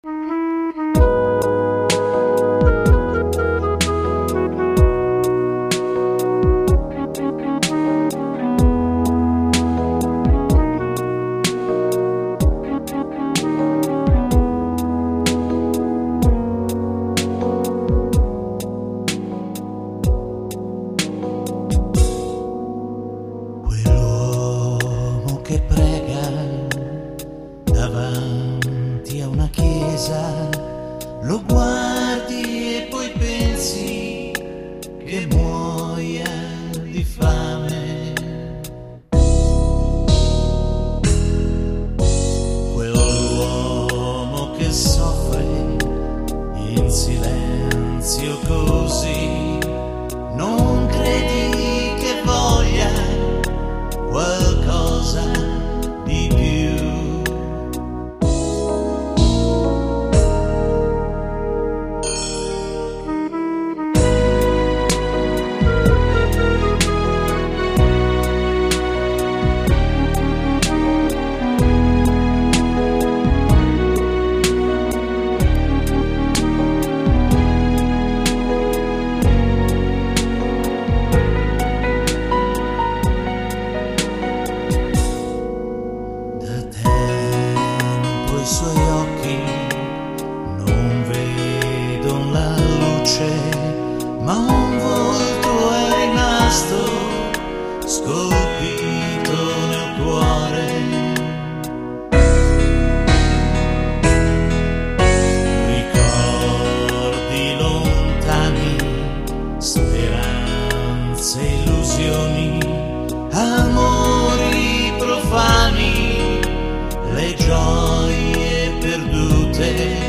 Che prega davanti a una chiesa, lo guardi e poi pensi che muoia di fame. Quell'uomo che soffre in silenzio così, non credi che voglia qualcosa di più? I suoi occhi non vedono la luce, ma un volto è rimasto scolpito nel cuore. Ricordi lontani, speranze, illusioni, amori profani, le gioie perdute.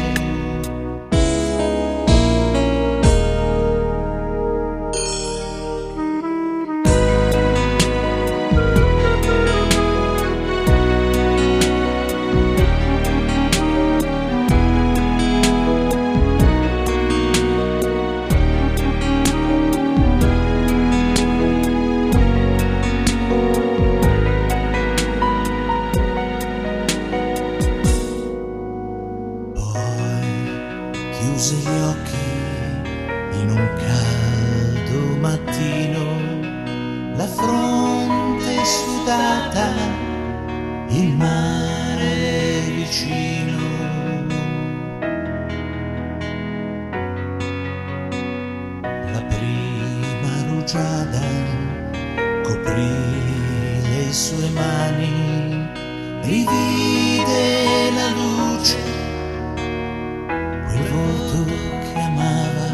Chiuse gli occhi in un caldo mattino, la fronte sudata, il mare vicino. La prima rugiada coprì le sue mani, rivide la luce, quel volto che amava.